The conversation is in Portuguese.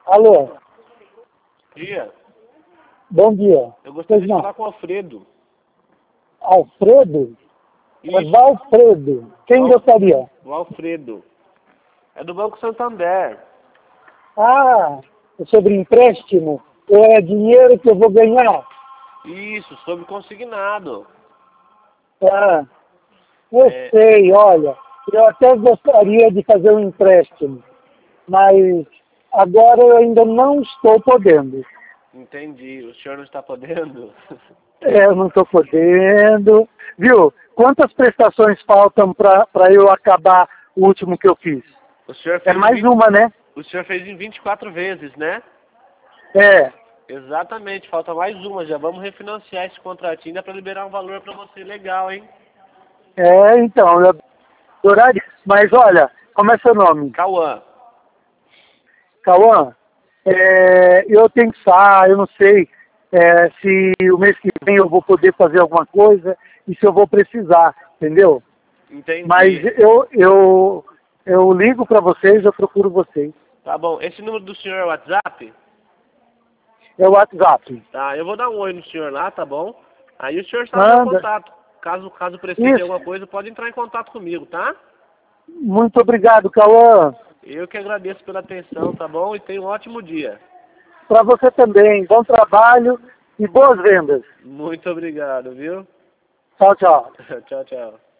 Alô, Dia. bom dia. Eu gostaria Pois de não. falar com o Alfredo. Alfredo? É Isso, Valfredo. Quem Val- gostaria? o Alfredo. É do Banco Santander. Ah, é sobre empréstimo? Ou é dinheiro que eu vou ganhar? Isso, sobre consignado. Ah, eu É, sei, olha, eu até gostaria de fazer um empréstimo, mas agora eu ainda não estou podendo. entendi. O senhor não está podendo? Eu não estou podendo. Viu? Quantas prestações faltam para eu acabar o último que eu fiz? O senhor É fez em mais 20, uma, né? o senhor fez em 24 vezes, né? É. Exatamente, falta mais uma. Já vamos refinanciar esse contratinho, dá para liberar um valor para você legal, hein? Então, eu adoraria. Mas olha, como é seu nome? Cauã. Cauã, eu tenho que pensar, eu não sei se o mês que vem eu vou poder fazer alguma coisa e se eu vou precisar, entendeu? Mas Entendi. eu ligo para vocês, eu procuro vocês. Tá bom. Esse número do senhor é o WhatsApp? É o WhatsApp. Tá, eu vou dar um oi no senhor lá, tá bom? Aí o senhor sabe o meu Manda. contato. Caso precise de alguma Isso. coisa, pode entrar em contato comigo, tá? Muito obrigado, Cauã. Eu que agradeço pela atenção, tá bom? E tenha um ótimo dia. Para você também. Bom trabalho e boas vendas. Muito obrigado, viu? Tchau, tchau. Tchau, tchau.